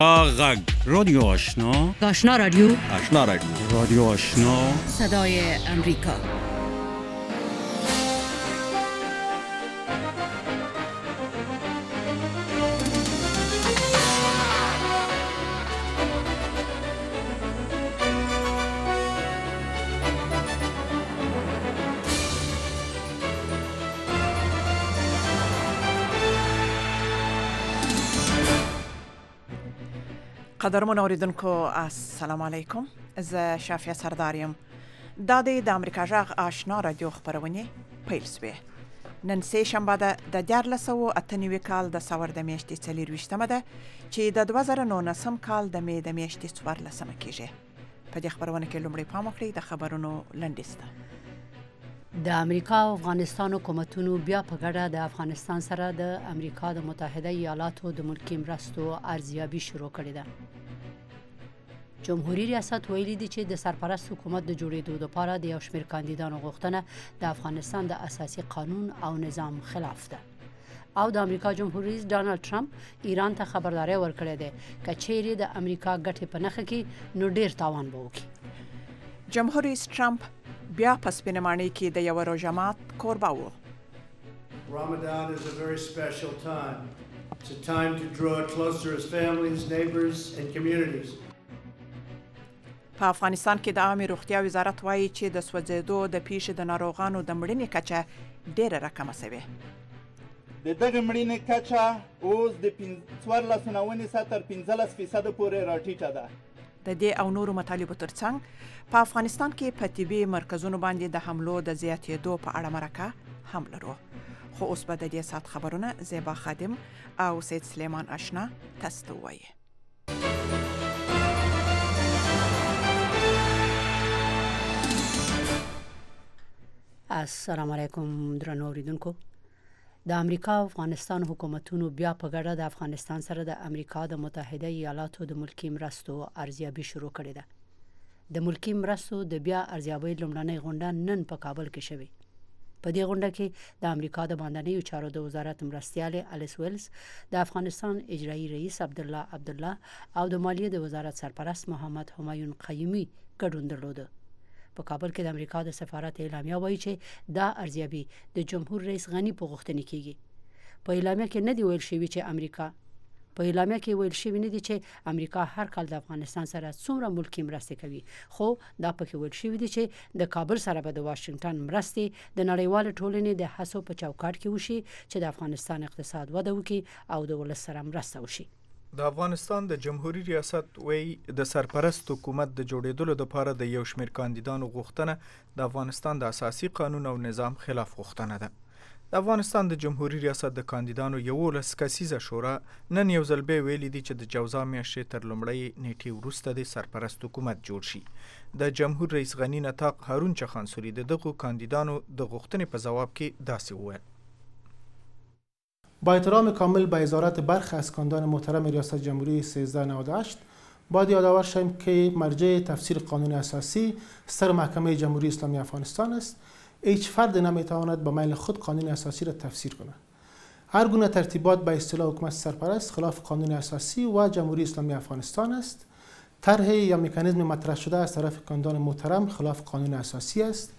غږ رادیو آشنا، آشنا رادیو، آشنا رادیو، رادیو آشنا، صدای امریکا. قدرمن اوریدونکو السلام علیکم. زه شافیه سرداریم. دا د امریکا غږ آشنا رادیو خبرونه پیل شوه. نن سه شنبه ده د 1498 کال د سور د میاشتې 24مه ده چې د 2019 کال د می د میاشتې 14مه کېږي. په دې خبرونه کې لومړی پام وکړئ د خبرونو لنډیسته. د امریکا او افغانستان حکومتونو بیا په ګډه د افغانستان سره د امریکا د متحده ایالاتو د ملکی مرستو ارزیابي شروع کړې ده. جمهوریت ریاست ویلي دی چې د سرپرست حکومت د جوړېدو لپاره د یو شمېر کاندیدانو غوښتنه د افغانستان د اساسي قانون او نظام خلاف ده. او د امریکا جمهور رئیس ډانلډ ټرمپ ایران ته خبرداری ورکړې ده چې چیرې د امریکا ګټې په نښه کې نو ډیر تاوان به وکړي. جمهور رئیس ټرمپ بیا په سپینمانۍ کې د یو روژه مات کوربه و. Ramadan is a very special time. It's a time to draw closer as families, neighbors and communities. په افغانستان کې د عامه روغتیا وزارت وایي چې د سوځېدو د پیښې د ناروغانو د مړینې کچه ډېره راکمه شوې. د دغه مړینې کچه اوس د 14.9 تر 15% پورې راټیټه ده. د دې او نورو مطالبو ترڅنګ په افغانستان کې په طبي مرکزونو باندې د حملو د زیاتېدو په اړه مرکه هم لرو. خو اوس به د دې ساعت خبرونه زیبا خادم او سید سلیمان آشنا تاسو ته وایي. السلام علیکم درنو اوریدونکو. د امریکا او افغانستان حکومتونو بیا په ګډه د افغانستان سره د امریکا د متحده ایالاتو د ملکی مرستو ارزیابي شروع کړې ده. د ملکی مرستو د بیا ارزیابۍ لومړنۍ غونډه نن په کابل کې شوې. په دې غونډه کې د امریکا د باندنیو چارو د وزارت مرستیال الیس ویلز، د افغانستان اجرایی رئیس عبدالله او د مالیې د وزارت سرپرست محمد همایون قیومي ګډون درلوده. په کابل کې د امریکا د سفارت اعلامیه وایي چې دا ارزیابي د جمهور رئیس غنی په غوښتنه کېږي. په اعلامیه کې نه دی ویل شوی چې امریکا هر کال د افغانستان سره څومره ملکی مرستې کوي، خو دا پکې ویل شوی دی چې د کابل سره به د واشنگټن مرستې د نړیوال ټولنې د هڅو په چوکاټ کې وشي چې د افغانستان اقتصاد وده وکړي او د ولس سره مرسته وشي. د افغانستان د جمهوریت ریاست وی د سرپرست حکومت د جوړېدلو لپاره د یو شمېر کاندیدانو غوښتنه د افغانستان د اساسي قانون او نظام خلاف غوښتنه ده. د افغانستان د جمهوریت ریاست د کاندیدانو 11 کسیزه شورا نن یو ځل بیا ویلي دي چې د جوزا میاشتې تر لومړۍ نیټې وروسته د سرپرست حکومت جوړ شي. د جمهور رئیس غنی نطاق هارون چخانسوري دغه کاندیدانو د غوښتنې په جواب کې داسې وویل: با احترام کامل به ازارت برخی از کاندیدان محترم ریاست جمهوری 1398 باید یادآور شویم که مرجع تفسیر قانون اساسی ستر محکمه جمهوری اسلامی افغانستان است. هیچ فرد نمیتواند به میل خود قانون اساسی را تفسیر کند. هر گونه ترتیبات به اصطلاح حکومت سرپرست خلاف قانون اساسی و جمهوری اسلامی افغانستان است. طرح یا مکانیزم مطرح شده از طرف کاندیدان محترم خلاف قانون اساسی است.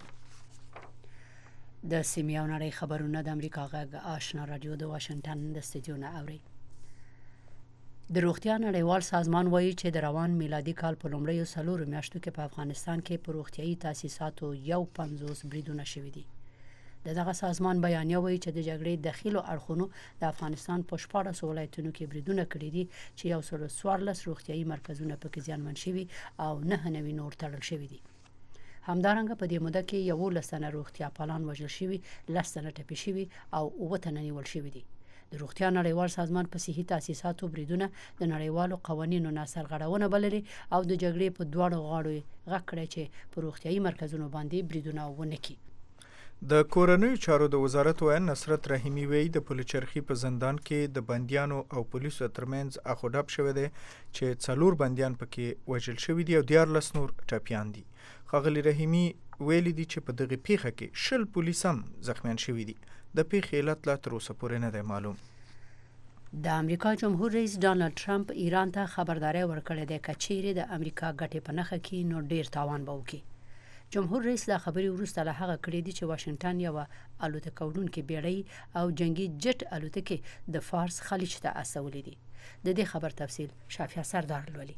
د سیمې او نړۍ خبرونه د امریکا غږ آشنا رادیو د واشنگټن د استودیو نه اوري. د روغتیا نړیوال سازمان وایي چې د روان میلادي کال په لومړیو 4 میاشتو کې په افغانستان کې په روغتیايي تاسیساتو 50 بریدونه شوي دي. دغه سازمان بیانیه وایي چې د جګړې داخلو اړخونو د افغانستان په 14 ولایتونو کې بریدونه کړي دي چې 114 روغتیايي مرکزونه پکې زیانمن شوي او 9 نور تړل شوي دي. همدارنګه په دې موده کې 11 تنه روغتیا پالان وژل شوي، 10 تنه ټپي شوي او 9 تنه نیول شوي دي. د روغتیا نړیوال سازمان په صحي تاسیساتو بریدونه د نړیوالو قوانینو نه سرغړونه بللي او د جګړې په دواړو غاړو غږ کړی چې په روغتیايي مرکزونو باندې بریدونه ونه کړي. د کورنیو چارو د وزارت ویان نصرت رحیمی وی د پلچرخي په زندان کې د بندیانو او پولیسو ترمنځ اخوډاپ شوی دی چې 4 بندیان پکې وژل شوي دي او 14 نور ټپیان دي. ښاغلي رحیمی ویلي دي چې په دغه پیښه کې 20 پولیس هم زخمیان شوي دي. د پیښې علت لا تر اوسه پورې نه دی معلوم. د امریکا جمهور رئیس ډانلډ ټرمپ ایران ته خبرداري ورکړې ده چې چیرې د امریکا ګټې په نخښه کې نو ډیر تاوان به وکړي. جمهور رئیس دا خبري وروسته له هغه کړې دي چې واشنگټن یو الوتکه وړونکې بیړۍ او جنگي جټ الوتکې د فارس خلیج ته استولې دي. د دې خبر تفصیل شافیا سردار لولي.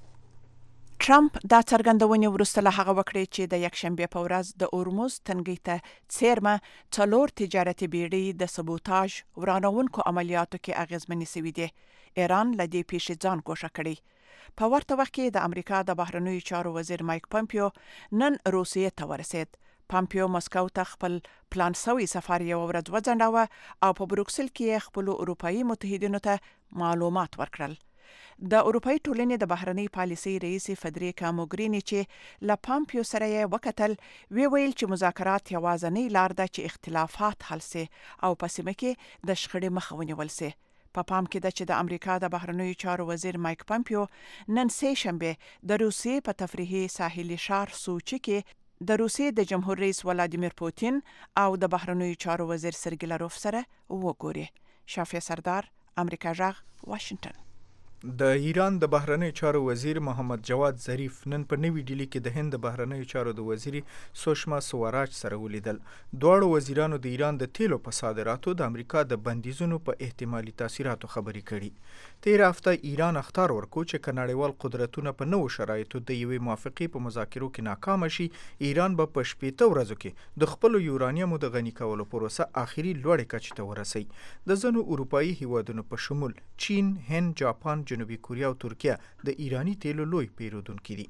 ټرمپ دا څرګندونې وروسته له هغه وکړې چې د یکشنبه په ورځ د اورموز تنګي ته څیرمه 4 تجارتي بیړۍ د سبوتاژ ورانوونکو عملیاتو کې اغیزمنې شوې دي. ایران له دې پیښې ځان ګوښه کړی. په ورته وخت کې د امریکا د بهرنیو چارو وزیر مایک پامپیو نن روسیې ته ورسید. پامپیو مسکو ته خپل پلان سوی سفر یو ورځ وځنډاوه او په بروکسل کې خپل اروپאי متحدینو ته معلومات ورکړل. د اروپאי ټولنې د بهرنی پالیسي رئیس فدریکا موګرینی چې له پامپیو سره یې وکتل ویل چې مذاکرات یوازینی لار ده چې اختلافات حل سي او په سیمه کې د شخړې مخه ونیول سي. په پام کې ده چې د امریکا د بهرنیو چارو وزیر مایک پامپیو نن سه شنبه د روسیې په تفریحي ساحلي ښار سوچي کې د روسیې د جمهور رئیس ولادیمیر پوتین او د بهرنیو چارو وزیر سرګی لاروف سره وګوري. شافیا سردار، امریکا جغ، واشنگټن. د ایران د بهرنیو چارو وزیر محمد جواد ظریف نن په نوې ډیلي کې د هند د بهرنیو چارو د وزیري سوشما سوراج سره ولیدل. دواړو وزیرانو د ایران د تیلو په صادراتو د امریکا د بندیزونو په احتمالي تاثیراتو خبرې کړي. تیر هفته ایران اخطار ورکو چې نړیوال قدرتونه په نوو شرایطو د یوې موافقې په مذاکرو کې ناکام شي، ایران به په 60 ورځو کې د خپل یورانیمو د غني کولو پروسه اخیری لوړې کچې ته ورسي. د ځینو اروپאי هیوادونو په شمول چین، هند، جاپان، جنوبي کوریا او ترکیه د ایرانی تیلو لوی پیرودونکي دي.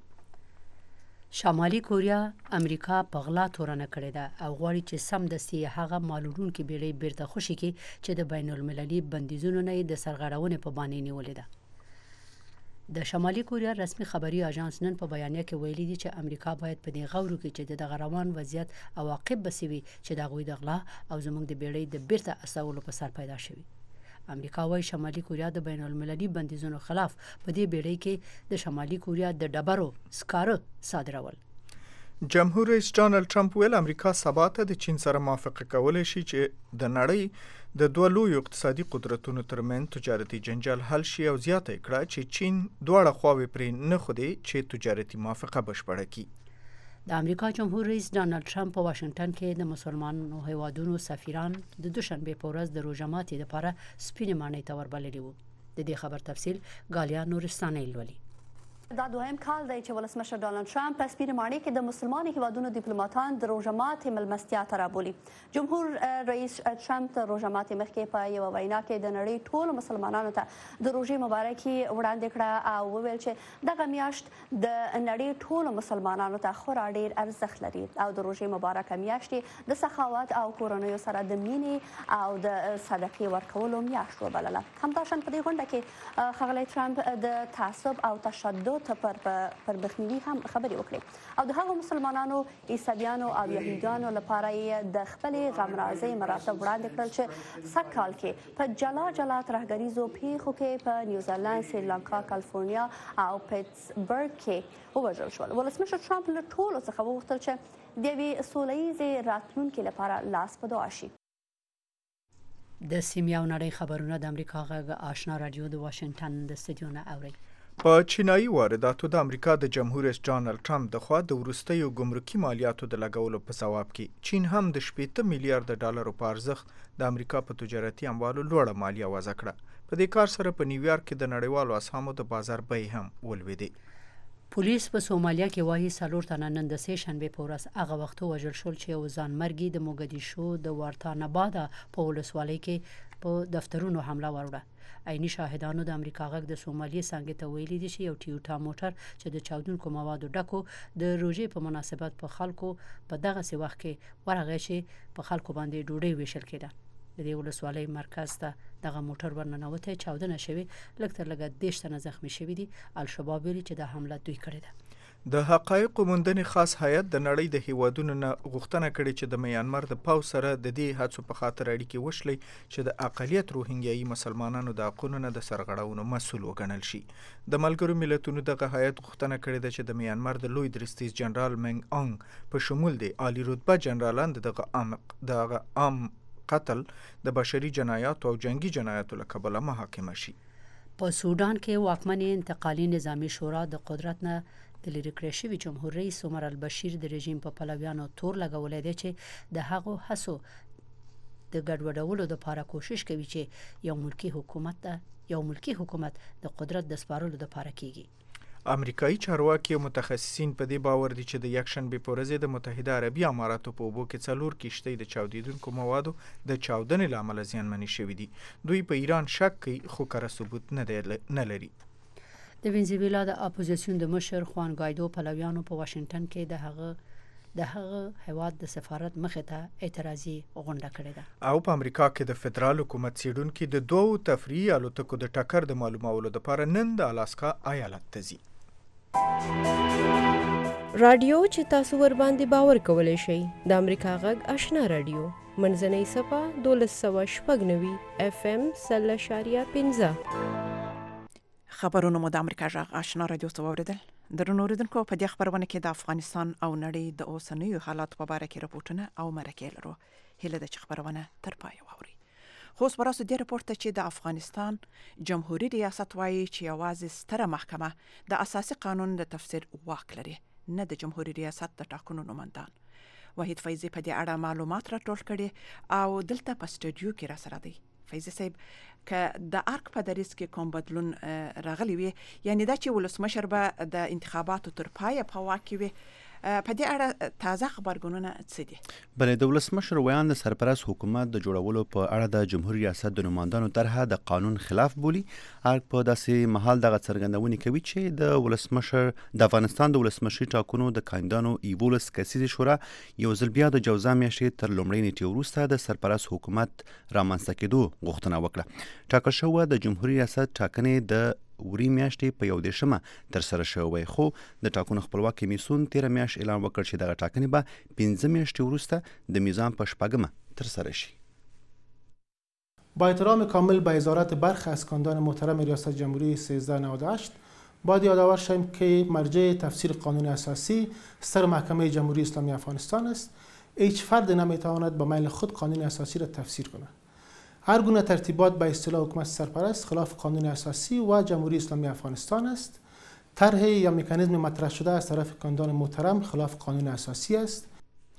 شمالي کوریا امریکا په غلا تورنه کړې ده او غواړي چې سمدستي هغه مالورونکي بیړۍ بیرته خوشي کړي چې د بین المللي بندیزونو نه د سرغړونې په باندې نیولې ده. د شمالي کوریا رسمي خبري اژانس نن په بیانیه کې ویلي دي چې امریکا باید په دې غور کې چې د روان وضعیت عواقب بسوي چې د غوي د غلا او زموږ د بیړۍ د بیرته استولو په سر پیدا شوي. امریکا وايي شمالي کوریا د بین المللي بندیزونو خلاف په دې بیړۍ کې د شمالي کوریا د ډبرو سکاره صادرول. جمهور رئیس ډانلډ ټرمپ ویل امریکا سبا ته د چین سره موافقه کولای شي چې د نړۍ د دوه لویو اقتصادي قدرتونو ترمنځ تجارتي جنجال حل شي او زیاته کړه چې چین دواړه خواوې پرې نه خودي چې تجارتي موافقه بشپړه کړي. د امریکا جمهور رئیس ډانلډ ټرمپ په واشنگټن کې د مسلمانانو هیوادونو سفیران د دوشنبه په ورځ د روژه ماتي لپاره سپینې ماڼۍ ته وربللي وو. د دې خبر تفصیل غالیا نورستاني لولي. دا دویم کال دی چې ولسمشر ډانلډ ټرمپ په سپینې ماڼۍ کې د مسلمانو هیوادونو ډیپلوماټان د روژه ماتي ملمستیا ته رابولي. جمهور رئیس ټرمپ د روژه ماتي مخکې په یو وینا کې د نړۍ ټولو مسلمانانو ته د روژې مبارکي وړاندې کړه او وویل چې دغه میاشت د نړۍ ټولو مسلمانانو ته خورا ډیر ارزښت لري او د روژې مبارکه میاشت د سخاوت او کورنیو سره د مینې او د صدقې ورکولو میاشت وبلله. همداشان په دې غونډه کې ښاغلی ټرمپ د تعصب او تشدد پر مخنیوي هم خبرې وکړي او د هغو مسلمانانو، عیسویانو او یهودیانو لپاره یې د خپلې غمرازۍ مراتب وړاندې کړل چې سږ کال کې په جلا جلا ترهګریزو پیښو کې په نیوزیلند، سریلانکا، کالیفورنیا او پیټسبرګ کې ووژل شول. ولسمشر ټرمپ له ټولو څخه وغوښتل چې د یوې سوله ییزې راتلونکې لپاره لاس په دعا شي. د سیمې او نړۍ خبرونه د امریکا غږ آشنا رادیو د واشنگټن د استودیو نه اوري. په چینایي وارداتو د امریکا د جمهور رئیس ډانلډ ټرمپ د خوا د وروستیو ګمرکي مالیاتو د لګولو په ځواب کې چین هم د 80 میلیارډ ډالرو په ارزښت د امریکا په تجارتي اموالو لوړه مالیه وضع کړه. په دې کار سره په نیویارک کې د نړیوالو اسهامو د بازار بیې هم ولوېدې. پولیس په سومالیا کې وايي 4 تنه نن د سه شنبه په ورځ هغه وخت وژل شول چې یو ځانمرګي د موګدیشو د وارتانبادا په ولسوالۍ کې په دفترونو حمله وروړه. عیني شاهدانو د امریکا غږ د سومالي څنګه ته ویلي دي چې یو ټیوټا موټر چې د چاودونکو موادو ډکو د روژې په مناسبت په خلکو په دغه سی وخت کې ورغی چې په خلکو باندې ډوډۍ ویشل کېده. د دې ولسوالۍ مرکز ته دغه موټر ورننوته چاودنه شوې، لږ تر لږه 10 تنه زخمی شوي دي. الشباب ویلي چې د حمله دوی کړې ده. د حقایقو موندنې خاص هیئت د نړۍ د هیوادونو نه غوښتنه کړې چې د میانمار د پوځ سره د دې هڅو په خاطر اړیکې وشلي چې د اقلیت روهینګیایي مسلمانانو د حقونو نه د سرغړونو مسؤل وګڼل شي. د ملګرو ملتونو دغه هیئت غوښتنه کړې ده چې د میانمار د لوی درستیز جنرال منګ آنګ په شمول د عالی رتبه جنرالان دغه عام قتل د بشري جنایاتو او جنگي جنایاتو له کبله محاکمه شي. په سودان کې واکمن انتقالي نظامی شورا د قدرت نه د لرې کړی شوي جمهور رئیس عمر البشیر د رژیم په پلویانو تور لګولی دی چې د هغو هڅو د ګډوډولو لپاره کوشش کوي چې یو ملکی حکومت د قدرت د سپارلو لپاره کیږي. امریکایي چارواکي او متخصصین په دې باور دي چې د یکشنبې په ورځ د متحده عربي اماراتو په اوبو کې 4 کښتۍ د چاودیدونکو موادو د چاودنې له امله زیانمنې شوي دي. دوی په ایران شک کوي خو کره ثبوت نه لري. د وینزویلا د اپوزیسیون د مشر خوان ګایدو پلویانو په واشنگټن کې د هغه هیواد د سفارت مخې ته اعتراضي غونډه کړې ده او په امریکا کې د فدرال حکومت څیړونکي د 2 تفریحي الوتکو د ټکر د معلومولو لپاره نن د الاسکا ایالت ته ځي. رادیو چې تاسو ور باندې باور کولای شئ د امریکا غږ آشنا رادیو منځنۍ صفه 1290 FM 0.15 خبرونه مو د امریکا غږ آشنا رادیو څخه واوریدل. درنو اوریدونکو په دې خبرونه کې د افغانستان او نړۍ د اوسنیو حالات په اړه کې راپورټونه او مرکې لرو. هیله ده چې خبرونه تر پای واوري. خو اوس براسو دې راپورټ ته چې د افغانستان جمهوریت ریاست وایي چې یوازې ستره محکمه د اساسي قانون د تفسیر واک لري، نه د جمهوریت ریاست د ټاکنو نوماندان. وحید فیضی په دې اړه معلومات راټول کړي او دلته په سټوډیو کې را سره دی. فیضی صاحب که د ارک په دریس کې کوم بدلون راغلی وي، یعنی دا چې ولسمشر به د انتخاباتو تر پایه په واک کې وي، په دې اړه تازه خبرګونونه څه دي؟ بلې د ولسمشر ویان د سرپرست حکومت د جوړولو په اړه د جمهوریت ریاست د نوماندانو طرحه د قانون خلاف بولي. ارک په داسې مهال دغه څرګندونې کوي چې د ولسمشر د افغانستان د ولسمشري ټاکنو د کاندیدانو 11 کسیزې شورا یو ځل بیا د جوزا میاشتې تر لومړۍ نیټې وروسته د سرپرست حکومت رامنځته کېدو غوښتنه وکړه. ټاکل شوه د جمهوریت ریاست ټاکنې د وری میاشتې په 11 تر سره شوی، خو د ټاکنو خپلواک کمیسیون 13 میاشت اعلان وکړ چې دغه ټاکنې به 15 میاشتې وروسته د میزان په 4 تر سره شي. با احترام کامل به ازارت برخی از کاندیدان محترم ریاست جمهوری 1398 باید یادآور شویم که مرجع تفسیر قانون اساسی ستر محکمه جمهوری اسلامی افغانستان است. هیچ فرد نمیتواند به میل خود قانون اساسی را تفسیر کند. هر گونه ترتیبات به اصطلاح حکومت سرپرست خلاف قانون اساسی و جمهوری اسلامی افغانستان است. طرح یا مکانیزم مطرح شده از طرف کاندیدان محترم خلاف قانون اساسی است.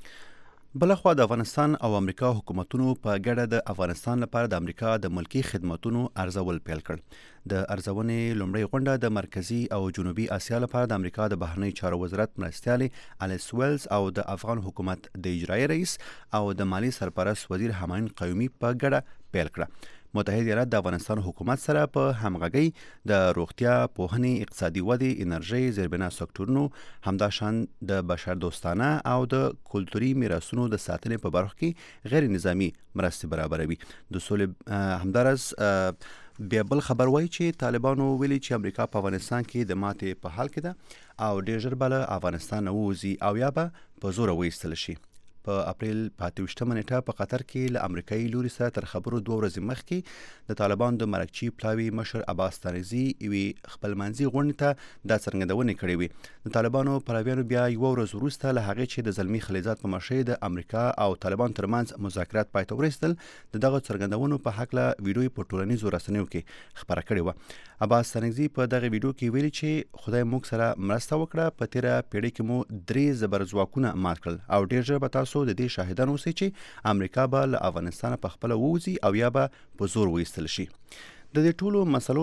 بلخوا د افغانستان او امریکا حکومتونو په ګډه د افغانستان لپاره د امریکا د ملکی خدماتونو ارزول پیل کړ. د ارزونې لومړی غونډه د مرکزی او جنوبي اسیا لپاره د امریکا د بهرنی چارو وزارت مرستیالي الیس ویلز او د افغان حکومت د اجرایی رئیس او د مالی سرپرست وزیر همایون قیومي په ګډه پیل کړه. متحده ایالات د افغانستان حکومت سره په همغږۍ د روغتیا، پوهنې، اقتصادي ودې، انرژي، زیربنا سکتورونو، همداشان د بشردوستانه او د کلتوري میراثونو د ساتنې په برخه کې غیر نظامی مرستې برابروي. د سولې همدارس بیا بل خبر وایي چې طالبانو ویلي چې امریکا په افغانستان کې د ماتې په حال کې ده او ډېر ژر به له افغانستان ووځي او یا به په زوره وایستل شي. په اپریل 28 نیټه په قطر کې له امریکایي لوري سره تر خبرو 2 ورځې مخکې د طالبان د مرکچی پلاوي مشر عباس تانیزي یوې خپلمنځي غونډې ته دا څرګندونې کړې وې. د طالبانو پلویانو بیا یو ورځ وروسته له هغې چې د زلمی خلیلزاد په مشرۍ د امریکا او طالبان ترمنځ مذاکرات پای ته ورسېدل، د دغه څرګندونو په هکله ویډیو په ټولنیزو رسنیو کې خپره کړې وه. عباس تانیزي په دغه ویډیو کې ویلي چې خدای موږ سره مرسته وکړه، په تیره پیړۍ کې مو 3 زبرځواکونه مات کړل او ډېر ژر به تاسو د دې شاهدان اوسئ چې امریکا به له افغانستان په خپله ووځي او یا به په زور وایستل شي. د دې ټولو مسلو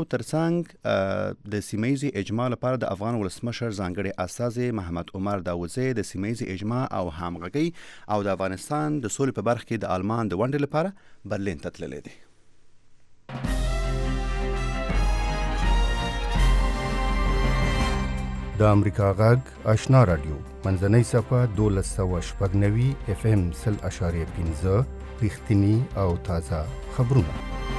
ترڅنګ د سیمهیزي اجماع لپاره د افغان ولسمشر ځانګړي استازی محمد عمر داوودزی د سیمهیزي اجماع او همغږۍ او د افغانستان د سولې په برخه کې د آلمان د ونډې لپاره برلین ته تللی دی. د امریکا غږ آشنا رادیو منځنۍ صفه 1290 FM 0.15 رښتینی او تازه خبرونه.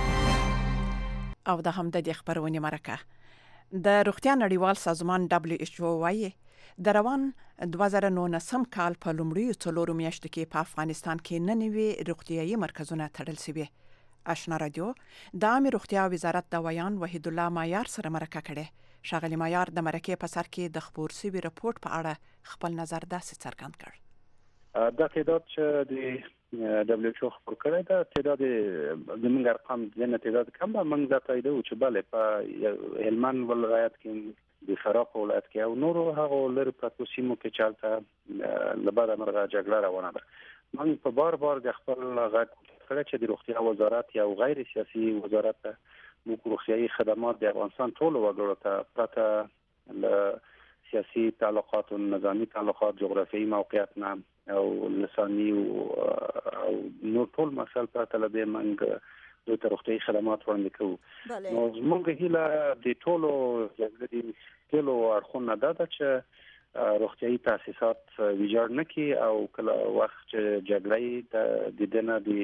او د همدې خبرونه مرکه د روغتیا نړیوال سازمان WHO وايي د روان 2019 کال په لومړیو 4 میاشتو کې په افغانستان کې ننوي روغتیايي مرکزونه تړل شوي. آشنا رادیو د عامه روغتیا وزارت د ویان وحید الله مایار سره مرکه کړې. شاغلی مایار د مرکې په سر کې د خبر شوي راپورټ په اړه خپل نظر داسې څرګند کړ. دا تعداد چې د دبليو ایچ او خبر کړی دا تعداد زموږ ارقام د تعداد کم موږ دا تایید چې بله په هلمند ولایت کې د فراق ولایت کې او نور هغه لري پراتو سیمو کې چالتہ لباده مرغه جګړه روانه ده موږ په بار د خپل غږ کړی چې د روغتیا وزارت یا غیر سیاسي وزارت موږ روغتیايي خدمات د افغانستان ټول وګړو ته پرته له سیاسي تعلقات او نظامی تعلقات جغرافیایي موقعیت نه او لساني او نور ټول مسائل پرته له دې موږ د روغتیايي خدمات وړاندې کوو نو موږ هیله د ټولو ټولو اړخونو ده چې روغتیايي تاسیسات ویجاړ نه کی او کله وخت چې جګړې د دنه د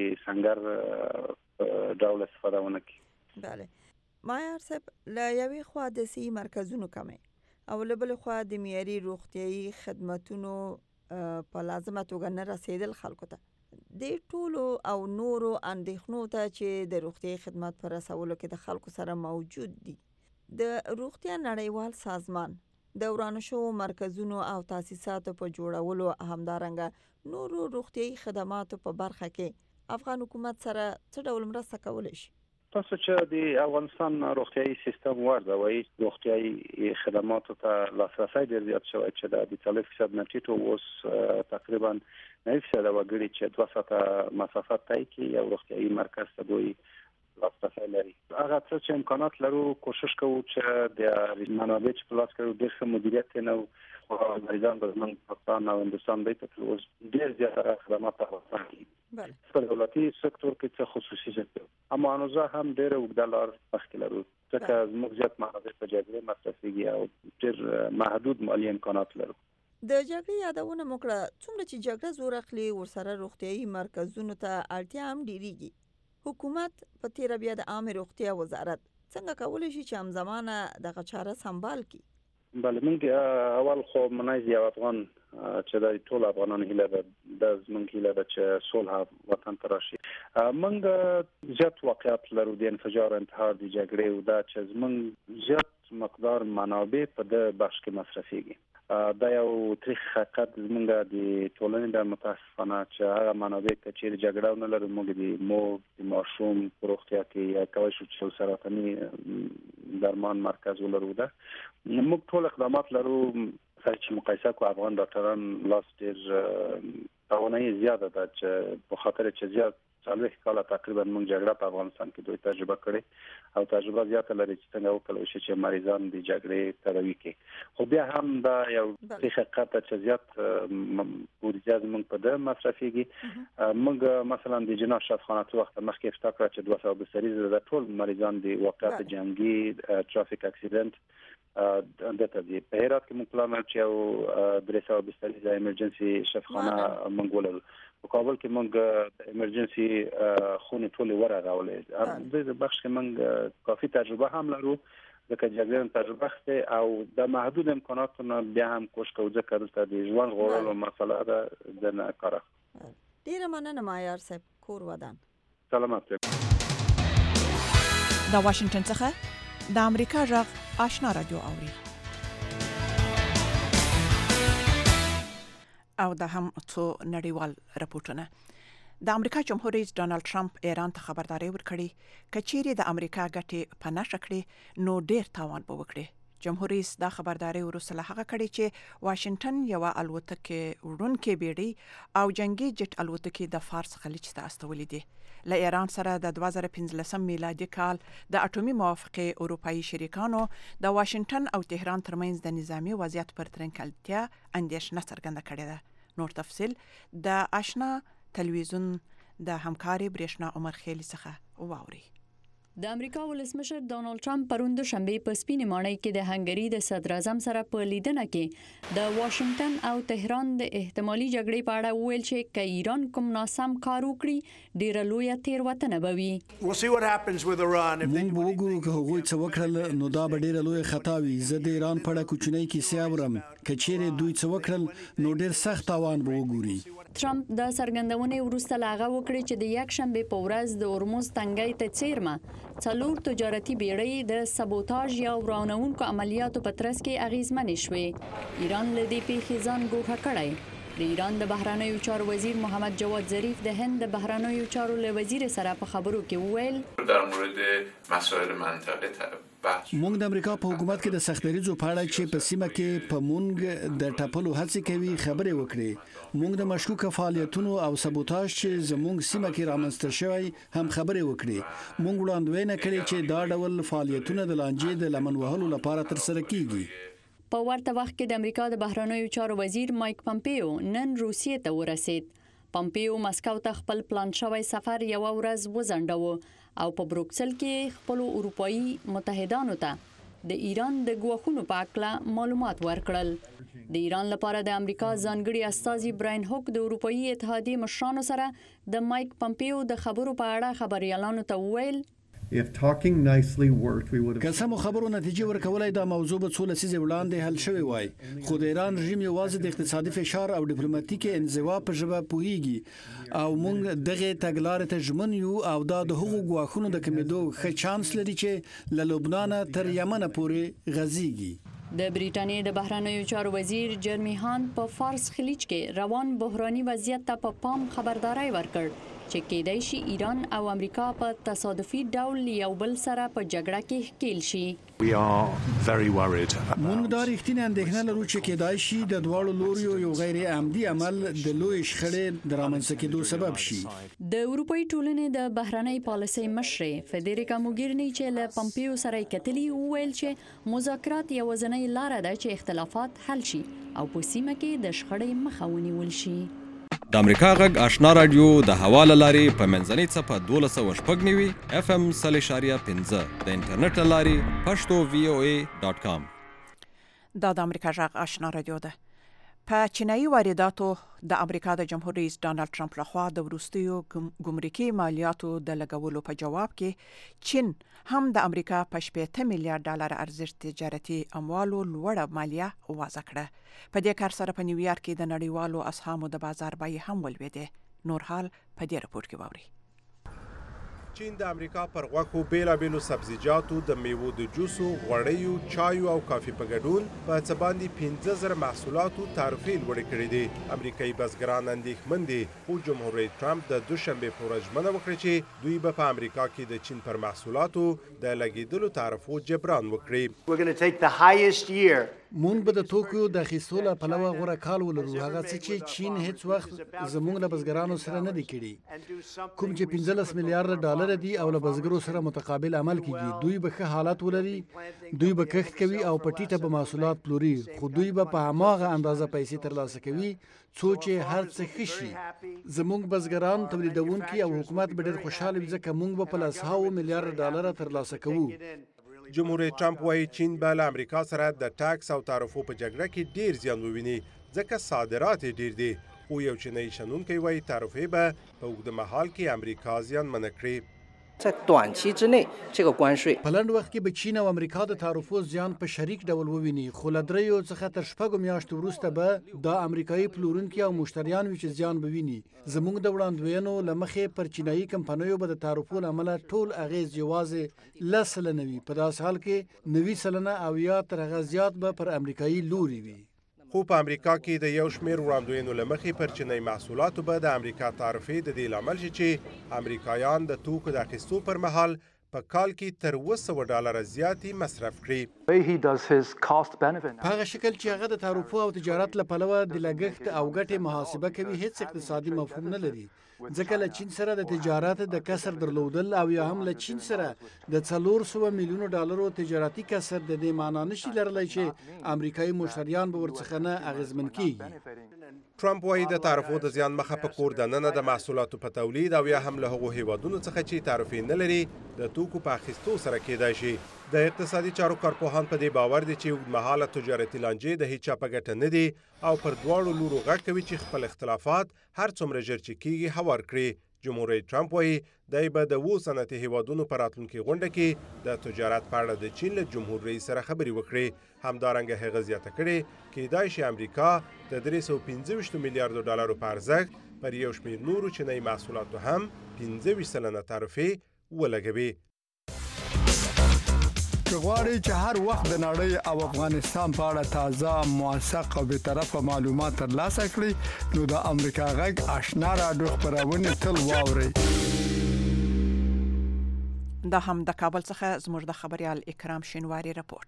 سنگر ډول استفاده ونه کی بله مایار صاحب لا یوې خوا د سي مرکزونو کمه او له بل خوا د معیاري روغتیايي خدماتونو په لازمه توګه نه رسیدل خلکو ته د ټولو او نورو اندېښنو ته چې د روغتیايي خدمات پر رسولو کې د خلکو سره موجود دي د روغتیا نړیوال سازمان د ورانه شو مرکزونو او تاسیساتو په جوړولو همدارنګه نورو روغتیايي خدماتو په برخه کې افغان حکومت سره څه ډول مرسته کولی شي تاسو چې د افغانستان روغتیايي سیستم ورځوي روغتیايي خدماتو ته لاسرسي ډیر زیات شوی چې د 40% نه ټیټو اوس تقریبا 90% وګړي چې 2 ساعته مسافت طی کوي یو روغتیايي مرکز ته دوی لاسرسي لري هغه څه چې امکانات لرو کوشش کوو چې د منابع چې په لاس کې ډیر ښه مدیریت نه او مریضان د پاکستان او هندستان به ته اوس ډیر زیات خدمات ورکوي بله په دولتي سکتور کې څه خصوصي سکتور اما انوزه هم ډېر وګدلار مخکې لرو ځکه موږ زیات منابع په جګړې مصرفيږي او ډېر محدود مالي امکانات لرو د جګړې یادونه موکړه څومره چې جګړه زور اخلي ورسره روغتيايي مرکزونو ته اړتیا هم ډیریږي حکومت په تیر بیا د عامه روغتیا وزارت څنګه کولای شي چې همزمانه دغه چاره سمبال کړي بله موږ اول خو منایي افغان چې د ټول افغانانو هیله ده د زمونږ هیله ده چې صلح وطن ته راشي موږ زیات واقعیت لرو د انفجار انتحار د جګړې او دا چې زمونږ زیات مقدار منابع په د بخش کې مصرفيږي دا یو تاریخ حقیقت زمونږ د ټولنې د متاسفانه چې هغه منابع چې جګړه نه لري موږ د مور د ماشوم روغتیا کې یا کوي چې سرطاني درمان مرکز ولرو ده موږ ټول اقدامات لرو چې مقایسه کو افغان ډاکټران لاس ډیر توانایي زیاته ده چې په خاطر چې زیات څلوي کاله تقریبا موږ جګړه په افغانستان کې دوی تجربه کړې او تجربه زیاته لري چې څنګه وکړو چې مریضان د جګړې تروي کې خو بیا هم دا یو حقیقت چې زیات بودیجه موږ په د مصرفيږي موږ مثلا د جناح شفاخانه وخت مخکې افتکر کړ چې 200 بسترې د ټول مریضان د واقعیت جنگي ترافیک اکسیډنټ دته دی په هرات کې موږ پلان چې یو 300 بسترې د ایمرجنسي شفاخانه موږ ولل په کابل کې موږ ایمرجنسي خونه ټول ورغولې د بخش کې موږ کافي تجربه هم لرو ځکه جګړه تجربه خته او د محدود امکاناتونو بیا هم کوشش کوو ځکه د ژوند غوړلو مسله ده د نه کار ډیره مننه مایار صاحب کور ودان سلامات دا واشنگټن څخه د امریکا غږ آشنا رادیو اوري او دا هم څو نړیوال راپورټونه د امریکا جمهور رئیس ډانلډ ټرمپ ایران ته خبرداري ورکړي کچېری د امریکا ګټې په نشه کړي نو ډیر تاوان به وکړي جمهور رئیس دا خبرداري ورسله هغه کړي چې واشنگټن یو الوتکه وړونکې بیړۍ او جنگي جټ الوتکه د فارس خلیج ته استولې دي له ایران سره د 2015 میلادي کال د اټومي موافقه اروپאי شریکانو د واشنگټن او تهران ترمنځ د نظامی وضعیت پر ترنکلتیا اندیشنه څرګنده کړې ده نور تفصيل د آشنا تلویزیون د همکاري برېښنا عمر خیلی څخه واوري د امریکا ولسمشر ډانلډ ټرمپ پروند شنبه په سپینې ماڼۍ کې د هنګری د صدر اعظم سره په لیدنه کې د واشنگټن او تهران د احتمالي جګړې په اړه ویل چې ک ایران کوم ناسم کار وکړي ډیر لوی تیروتنه بوي موږ وګورو که هغوی څه وکړل نو دا به ډیر لوی خطا وي زه د ایران په اړه کوچنی کیسه اورم کچېره دوی څه وکړل نو ډیر سخت تاوان به وګوري ټرمپ د سرګندونې وروسته لاغه وکړي چې د یک شنبه په ورځ د هرمز تنګي ته چیرمه څلور تجارتي بیړۍ د سبوتاژ یا ورانونکو عملیاتو په ترڅ کې اغیزمن شوې ایران له دې پیښې ځان ګوښه کړی د ایران د بهرنیو چارو وزیر محمد جواد ظریف د هند د بهرنیو چارو له وزیر سره په خبرو کې وویل در مورد مسائل منطقه مونږ د امریکا په حکومت کې د سختریزو په اړه چې په سیمه کې په مونږ د ټاپلو هڅې کوي خبرې وکړي. مونږ د مشکوک فعالیتونو او سبوتاژ چې زموږ سیمه کې رامنځته شوی هم خبرې وکړي. مونږ وړاندوینه کړې چې دا ډول فعالیتونه د لانجې د لمن وهلو لپاره ترسره کیږي. په ورته وخت کې د امریکا د بهرنیو چارو وزیر مایک پامپیو نن روسیې ته ورسید. پامپیو مسکو ته خپل پلان شوی سفر یو ورځ وځنډاوه او په بروکسل کې خپل اروپאי متحدانو ته د ایران د ګواښونو په اړه معلومات ورکړل. د ایران لپاره د امریکا ځانګړي استازي براین هوک د اروپאי اتحادیې مشرانو سره د مایک پامپیو د خبرو په اړه خبريالانو ته وویل که سمو خبرو نتیجه ورکولای دا موضوع به څو لسیزې وړاندې حل شوی وای، خو د ایران رژیم یوازې د اقتصادي فشار او ډیپلوماټیک انزوا په ژبه پوهیږي او موږ دغه تګلارې ته ژمن یو او دا د هغو ګواښونو د کمیدو ښه چانس لري چې له لبنان تر یمن پورې غځيږي. د بریټانیې د بهرنیو چارو وزیر جرمی هانت په فارس خلیج کې روان بحراني وضعیت ته په پام خبرداري ورکړ چې کېدای شي ایران او امریکا په تصادفي ډول یو بل سره په جګړه کې ښکیل شي. مونږ دا رښتینې اندېښنه لرو چې کېدای شي د دواړو لوریو یو غیر عمدي عمل د لوی شخړې د رامنځته کېدو سبب شي. د اروپאי ټولنې د بهرنۍ پالیسۍ مشرې فدریکا موګیرني چې له پامپیو سره کتلي وویل چې مذاکرات یوازینۍ لار ده چې اختلافات حل شي او په سیمه کې د شخړې مخه ونیول شي. د امریکا غږ آشنا رادیو د حواله لاري په منځنۍ صفه 1290 FM 3.15 د انټرنیټ لاري pashto.voa.com. دا د امریکا غږ آشنا رادیو ده. په چینایي وارداتو د امریکا د جمهور رئیس ډانلډ ټرمپ لخوا د وروستیو ګمرکي مالیاتو د لګولو په جواب کې چین هم د امریکا په 8 میلیارډ ډالر ارزښت تجارتي اموالو لوړه مالیه وضع کړه. په دې کار سره په نیویارک کې د نړیوالو اسهامو د بازار بیې هم ولوېدې. نور حال په دې راپور کې واورئ. چین د امریکا پر غوښو بیلابیلو سبزیجاتو د میوو د جوسو، غوړیو، چایو او کافي په ګډون په څه باندې 15,000 محصولاتو تعرفې لوړې کړې دي. امریکایي بزګران اندېښمن دي، خو جمهور رئیس ټرمپ د دوشنبې په ورځ ژمنه وکړه چې دوی به په امریکا کې د چین پر محصولاتو د لګېدلو تعرفو جبران وکړي. مونږ به د توکو د اخیستو له پلوه غوره کال ولرو، هغه څه چې چین هیڅ وخت زموږ له بزګرانو سره نه دی کړي، کوم چې 15 میلیارډ ډالر دي او له بزګرو سره متقابل عمل کیږي. دوی به ښه حالت ولري، دوی به کښت کوي او په ټیټه به محصولات پلوري، خو دوی به په هماغه اندازه پیسې ترلاسه کوي څو چې هر څه ښه شي. زموږ بزګران، تولیدونکي او حکومت به ډېر خوشحاله وي ځکه موږ به په لسهاوو میلیارډ ډالر ترلاسه کوو. جمهور رئیس ټرمپ وايي چین به له امریکا سره د ټاکس او تعرفو په جګړه کې ډیر زیان وویني ځکه صادرات ډیر دي، خو یو چینایي شنونکی وايي تعرفې به په اوږده مهال کې امریکا زیانمنه کړي. په لنډ وخت کې به چین او امریکا د تعرفو زیان په شریک ډول وویني، خو له 3 څخه تر 6 میاشتو وروسته به د امریکایي پلورونکي او مشتریان وي چې زیان به ویني. زموږ د وړاندوینو له مخې پر چینایي کمپنیو به د تعرفو له امله ټول اغیز یوازې 10% وي، په داسې حال کې 90% او یا تر هغه زیات به پر امریکایي لوري وي. خو په امریکا کې د یو شمېر وړاندوینو له مخې پر چینایي محصولاتو به د امریکا تعرفې د دې لامل شي چې امریکایان د توکو د اخیستو پر مهال په کال کې تر 200 ډالر زیاتې مصرف کړي. په هغه شکل چې هغه د تعرفو او تجارت له پلوه د لګښت او ګټې محاسبه کوي هیڅ اقتصادي مفهوم نه لري، ځکه له چین سره د تجارت د کسر درلودل او یا هم له چین سره د 400 میلیونو ډالرو تجارتي کسر د دې معنا نشي لرلی چې امریکایي مشتریان به ورڅخه نه اغیزمن کیږي. ټرمپ وايي د تعرفو د زیان مخه په کور دننه د محصولاتو په تولید او یا هم له هغو هیوادونو څخه چې تعرفې نه لري د توکو په اخیستو سره کېدای شي. د اقتصادي چارو کارپوهان په دې باور دي چې اوږدمهاله تجارتي لانجې د هیچا په ګټه نه دي او پر دواړو لورو غږ کوي چې خپل اختلافات هر څومره ژر چې کېږي هوار کړي. جمهور رئیس ټرمپ وايي دی به د 2 صنعتي هیوادونو په راتلونکي غونډه کې د تجارت په اړه د چین له جمهور رئیس سره خبرې وکړي. همدارنګه هغه زیاته کړې کېدای شي امریکا د 325 میلیارډ ډالرو په ارزښت پر یو شمېر نورو چینایي محصولاتو هم 15% تعرفې ولګوي. چې غواړئ چې هر وخت د نړۍ او افغانستان په اړه تازه موثق او به طرفه معلومات ترلاسه کړئ نو د امریکا غږ آشنا رادیو خبرونه تل واورئ. دا هم د کابل څخه زموږ د خبريال اکرام شینواری رپورت.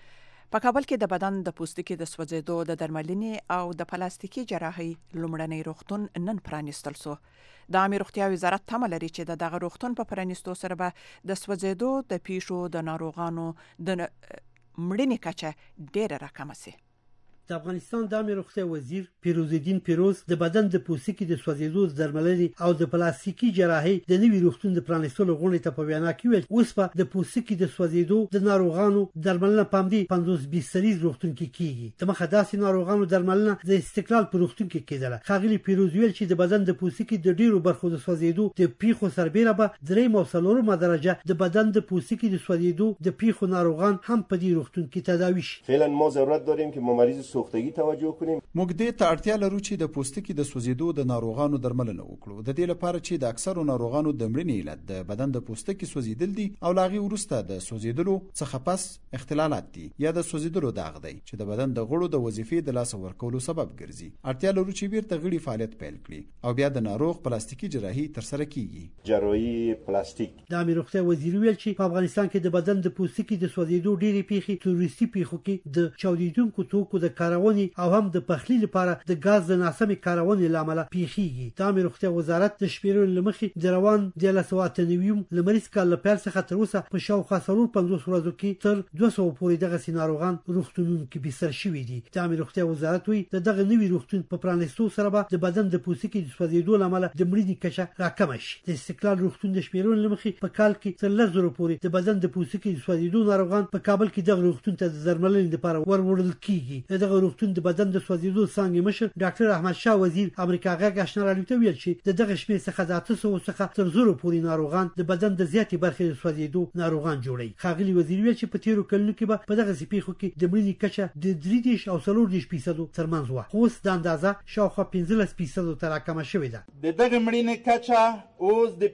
په کابل کې د بدن د پوستکي د سوځیدو د درملنې او د پلاستیکي جراحي لومړنی روغتون نن پرانیستل شو. د عامه روغتیا وزارت تمه لري چې دغه روغتون په پرانیستو سره به د سوځیدو د پیښو د ناروغانو د مړینې کچه ډېره راکمه شي. د افغانستان د عامه روغتیا وزیر پیروز الدین پیروز د بدن د پوستکي د سوځیدو د درملنې او د پلاستیکي جراحي د نوي روغتون د پرانیستلو غونډې ته په وینا کې ویل اوس په د پوستکي د سوځیدو د ناروغانو درملنه په همدې 50 بستري روغتون کې کیږي. د مخه داسې ناروغانو درملنه د استقلال په روغتون کې کېدله. ښاغلي پیروز ویل چې د بدن د پوستکي د ډیرو برخو د سوځیدو د پیښو سربېره به درېم او څلورمه درجه د بدن د پوستکي د سوځیدو د پیښو ناروغان هم په دې روغتون کې تداوي شي. فعلا ما ضرورت داریم که ما مریض سوختگی توجه کنیم. موږ دې ته اړتیا لرو چې د پوستکي د سوځیدو د ناروغانو درملنه وکړو. د دې لپاره چې د اکثرو ناروغانو د مړینې علت د بدن د پوستکي سوځیدل دي او لاغي وروسته د سوځیدلو څخه پس اختلالات دي یا د سوځیدلو داغ دی چې د بدن د غړو د وظیفې د لاس ورکولو سبب ګرځي. اړتیا لرو چې بیرته غړي فعالیت پیل کړي او بیا د ناروغ پلاستیکي جراحي ترسره کیږي. جراحي پلاستیک د عامه روغتیا وزیر ویل چې په افغانستان کې د بدن د پوستکي د سوځیدو ډېرې پیښې تروریستي پیښو کې د چاودیدونکو توکو د کارونې او هم د پخلی لپاره د غاز د ناسمې کارونې لامل پیښیږي. د عامه روغتیا وزارت د شمیرلو لمخې د روان 1999 لمریز کال له پیل څخه تر اوسه په شاوخوا 50 ورځو کې تر 200 پورې دغه ناروغان روغتونونو کې بستر شوي دي. د عامه روغتیا وزارت وایي دغه نوي روغتون په پرانیستو سره به د بدن د پوستکي د سوځیدو لامل د مړینې کچه راکمه شي. د استقلال روغتون د شمیرلو لمخې په کال کې تر 1000 پورې د بدن د پوستکي د سوځیدو ناروغان په کابل کې دغه روغتون ته د درملنې لپاره وروړل کیږي. دغه روغتون د بدن د سوځیدو څنګه مشر ډاکټر احمد شاه وزیر امریکا غږ آشنا رادیو ته ویل چې دغه شمېر څخه د 800 څخه تر 1000 پورې ناروغان د بدن د زیاتې برخې د سوځیدو ناروغان جوړي. ښاغلي وزیر ویل چې په تیرو کلونو کې به په دغه پیښو کې د مړینې کچه د 3 او 4% ترمنځ و. خو اوس د اندازه شاوخوا 15% تر راکمه شوې ده. د دغه مړینې کچه اوس د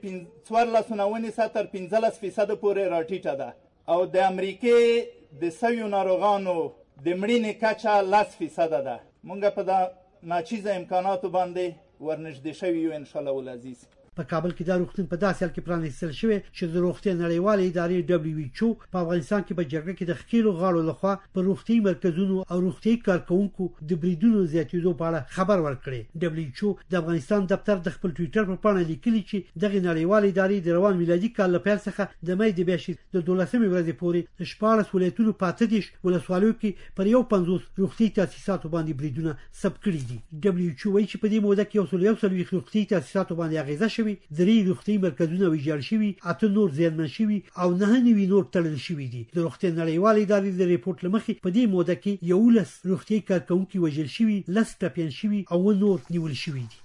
14.9 تر 15% پورې راټیټه ده او د امریکای د سویو ناروغانو د مړینې کچه 10% ده. مونږ په دا ناچیزه امکاناتو باندې ورنږدې شوي یو ان شاء الله العزیز. په کابل کې دا روغتون په داسې حال کې پرانیستل شوی چې د روغتیا نړیوالې ادارې WHO په افغانستان کې په جګړه کې د خکیلو غاړو لخوا په روغتي مرکزونو او روغتي کارکونکو د بریدونو زیاتېدو په اړه خبر ورکړي. WHO د افغانستان دفتر د خپل ټوئیټر په پاڼه لیکلي چې دغه نړیوالې ادارې د روان میلادي کال له پیل څخه د مې د 12 ورځې پورې د 14 ولایتونو په 8 ولسوالیو کې پر 50 روغتي تاسیساتو باندې بریدونه ثبت کړي دي. WHO وايي چې په دې موده کې 140 روغتي تاسیساتو باندې اغیزه شوی، 3 روغتي مرکزونه ویجاړ شوي، 8 نور زیانمن شوي او 9 نوي نور تړل شوي دي. د روغتي نړیوالې ادارې د ریپورت لمخې په دې موده کې 11 روغتي کارکونکي وژل شوي، 10 ټپیان شوي او نور نیول شوي دي.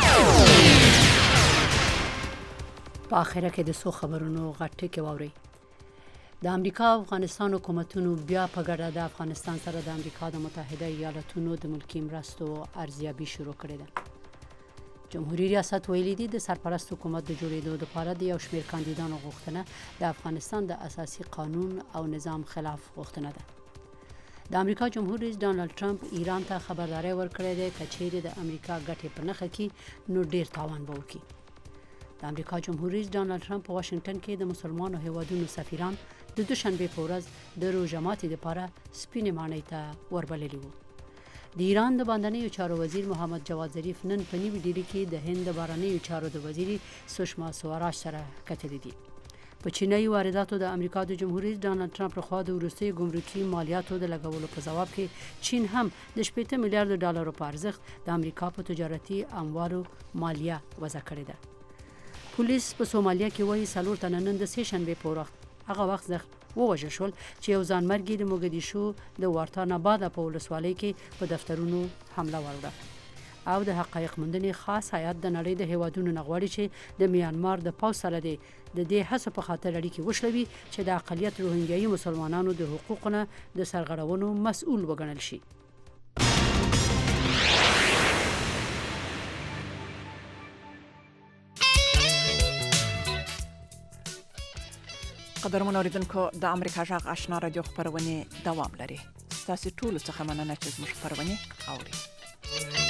په اخره کې د سو خبرونو غټه کې ووري. د امریکا او افغانستان حکومتونو بیا په ګډه د افغانستان سره د امریکا د متحده ایالاتونو د ملکی مرستو ارزیابي شروع کړې ده. جمهوریت ریاست ویلي دي د سرپرست حکومت د جوړېدو لپاره د یو شمېر کاندیدانو غوښتنه د افغانستان د اساسي قانون او نظام خلاف غوښتنه ده. د امریکا جمهور رئیس ډانلډ ټرمپ ایران ته خبرداري ورکړې ده چې چیرې د امریکا ګټې په نښه کې نو ډیر تاوان به وکړي. د امریکا جمهور رئیس ډانلډ ټرمپ په واشنگټن کې د مسلمانو هیوادونو سفیران د دوشنبه په ورځ د روژه ماتي لپاره سپینې ماڼۍ ته وربللي وو. د ایران د باندنیو چارو وزیر محمد جواد ظریف نن په نیو ډیلي کې د هند د بهرنیو چارو د وزیر سشما سوراج سره کتلې دي. په چینایي وارداتو د امریکا د جمهور رئیس ډانلډ ټرمپ لخوا د وروستي ګمرکي مالیاتو د لګولو په جواب کې چین هم د 80 میلیارډ ډالرو په ارزښت د امریکا په تجارتي اموالو مالیه وضع کړې ده. پولیس په سومالیا کې وایي 4 تنه نن د سه شنبه په وخت هغه وخت ووژل شول چې یو ځانمرګي د موګدیشو د وارتا نباده په ولسوالۍ کې په دفترونو حمله وکړه. او د حقایق موندنې خاص هیئت د نړۍ د هیوادونو نغواړي چې د میانمار د پوځ سره د دې هڅو په خاطر اړیکې وشلوي چې د اقلیت روهینګیایي مسلمانانو د حقوقو د سرغړونو مسؤل وګڼل شي. قدرمن اوریدونکو د امریکا جغ آشنا رادیو خبرونه دوام لري. تاسو ټول څخه مننه چې زموږ خبرونه اورئ.